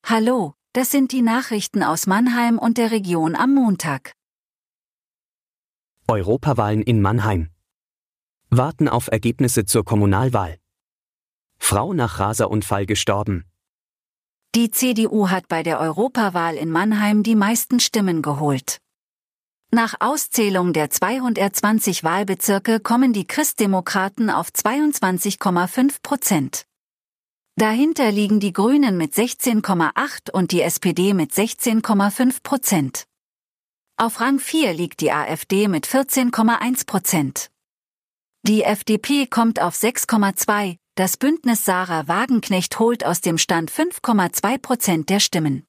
Hallo, das sind die Nachrichten aus Mannheim und der Region am Montag. Europawahlen in Mannheim. Warten auf Ergebnisse zur Kommunalwahl. Frau nach Raserunfall gestorben. Die CDU hat bei der Europawahl in Mannheim die meisten Stimmen geholt. Nach Auszählung der 220 Wahlbezirke kommen die Christdemokraten auf 22,5%. Dahinter liegen die Grünen mit 16,8% und die SPD mit 16,5%. Auf Rang 4 liegt die AfD mit 14,1%. Die FDP kommt auf 6,2%, das Bündnis Sarah Wagenknecht holt aus dem Stand 5,2% der Stimmen.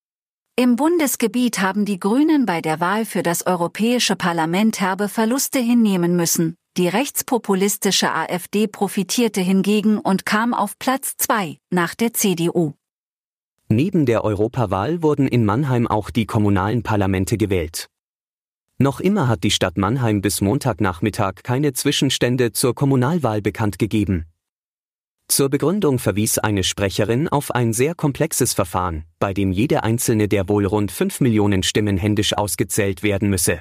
Im Bundesgebiet haben die Grünen bei der Wahl für das Europäische Parlament herbe Verluste hinnehmen müssen, die rechtspopulistische AfD profitierte hingegen und kam auf Platz 2, nach der CDU. Neben der Europawahl wurden in Mannheim auch die kommunalen Parlamente gewählt. Noch immer hat die Stadt Mannheim bis Montagnachmittag keine Zwischenstände zur Kommunalwahl bekannt gegeben. Zur Begründung verwies eine Sprecherin auf ein sehr komplexes Verfahren, bei dem jede einzelne der wohl rund 5 Millionen Stimmen händisch ausgezählt werden müsse.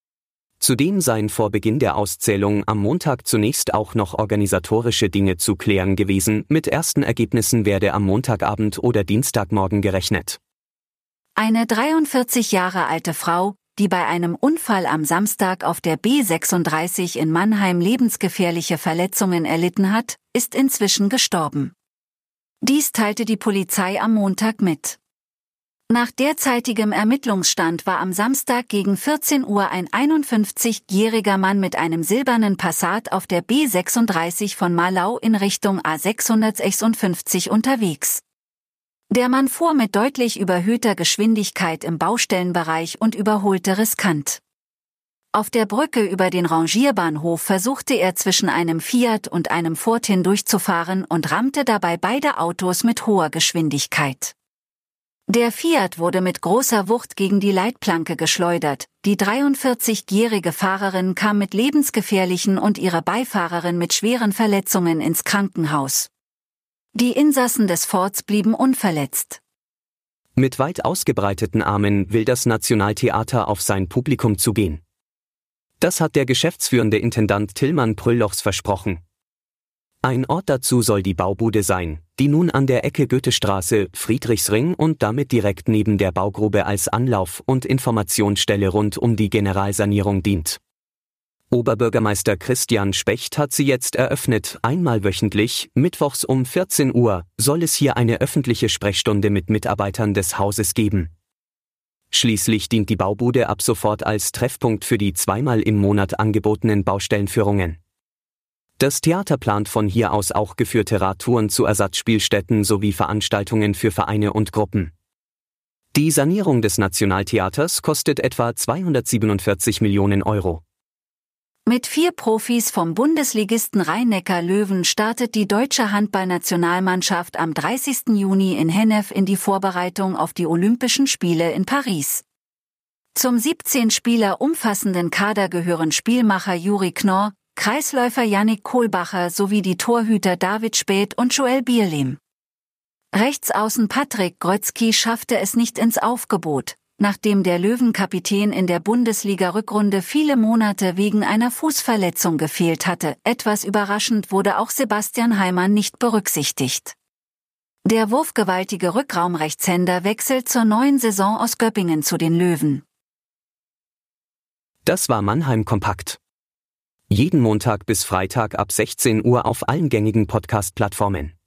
Zudem seien vor Beginn der Auszählung am Montag zunächst auch noch organisatorische Dinge zu klären gewesen, mit ersten Ergebnissen werde am Montagabend oder Dienstagmorgen gerechnet. Eine 43 Jahre alte Frau, die bei einem Unfall am Samstag auf der B36 in Mannheim lebensgefährliche Verletzungen erlitten hat, ist inzwischen gestorben. Dies teilte die Polizei am Montag mit. Nach derzeitigem Ermittlungsstand war am Samstag gegen 14 Uhr ein 51-jähriger Mann mit einem silbernen Passat auf der B36 von Marlau in Richtung A656 unterwegs. Der Mann fuhr mit deutlich überhöhter Geschwindigkeit im Baustellenbereich und überholte riskant. Auf der Brücke über den Rangierbahnhof versuchte er zwischen einem Fiat und einem Ford hindurchzufahren und rammte dabei beide Autos mit hoher Geschwindigkeit. Der Fiat wurde mit großer Wucht gegen die Leitplanke geschleudert, die 43-jährige Fahrerin kam mit lebensgefährlichen und ihre Beifahrerin mit schweren Verletzungen ins Krankenhaus. Die Insassen des Fords blieben unverletzt. Mit weit ausgebreiteten Armen will das Nationaltheater auf sein Publikum zugehen. Das hat der geschäftsführende Intendant Tillmann Prölllochs versprochen. Ein Ort dazu soll die Baubude sein, die nun an der Ecke Goethestraße, Friedrichsring und damit direkt neben der Baugrube als Anlauf- und Informationsstelle rund um die Generalsanierung dient. Oberbürgermeister Christian Specht hat sie jetzt eröffnet, einmal wöchentlich, mittwochs um 14 Uhr, soll es hier eine öffentliche Sprechstunde mit Mitarbeitern des Hauses geben. Schließlich dient die Baubude ab sofort als Treffpunkt für die zweimal im Monat angebotenen Baustellenführungen. Das Theater plant von hier aus auch geführte Radtouren zu Ersatzspielstätten sowie Veranstaltungen für Vereine und Gruppen. Die Sanierung des Nationaltheaters kostet etwa 247 Millionen Euro. Mit 4 Profis vom Bundesligisten Rhein-Neckar-Löwen startet die deutsche Handballnationalmannschaft am 30. Juni in Hennef in die Vorbereitung auf die Olympischen Spiele in Paris. Zum 17 Spieler umfassenden Kader gehören Spielmacher Juri Knorr, Kreisläufer Yannick Kohlbacher sowie die Torhüter David Späth und Joel Bierlehm. Rechtsaußen Patrick Grötzky schaffte es nicht ins Aufgebot, nachdem der Löwenkapitän in der Bundesliga-Rückrunde viele Monate wegen einer Fußverletzung gefehlt hatte. Etwas überraschend wurde auch Sebastian Heimann nicht berücksichtigt. Der wurfgewaltige Rückraumrechtshänder wechselt zur neuen Saison aus Göppingen zu den Löwen. Das war Mannheim Kompakt. Jeden Montag bis Freitag ab 16 Uhr auf allen gängigen Podcast-Plattformen.